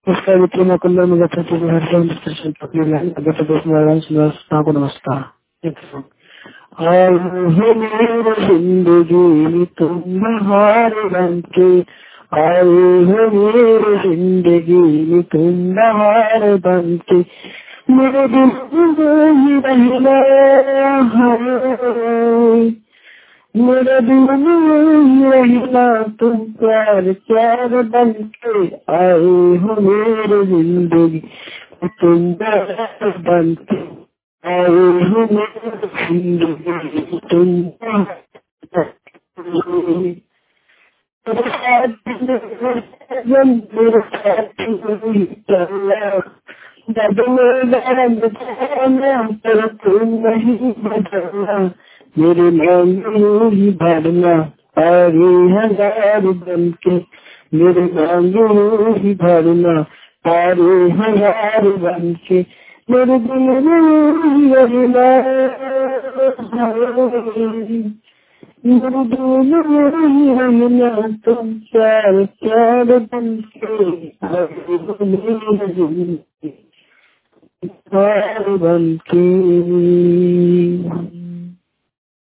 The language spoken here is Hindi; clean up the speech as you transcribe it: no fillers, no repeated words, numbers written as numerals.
उसका विक्रम कुल्लर में गत को नमस्कार। आए हो मेरे जिंदगी तुम बहार बन के, आए हो मेरे जिंदगी तुम बहार बन के, मेरे दिल में ही रहना है, मेरे दिल में रहना तुम प्यार प्यार बन के, आए हो मेरे जिंदगी तुम प्यार बन के, आए हो मेरे जिंदगी तुम नहीं बदलना, मेरे मांगों ही भरना, आगे हजार बन के, मेरे मांगों ही भरना, आगे हजार बन के, मेरे दिल में रहना, मेरे दिल में रहना तुम प्यार प्यार बन के, आगे हो मेरे जिंदगी प्यार बन के।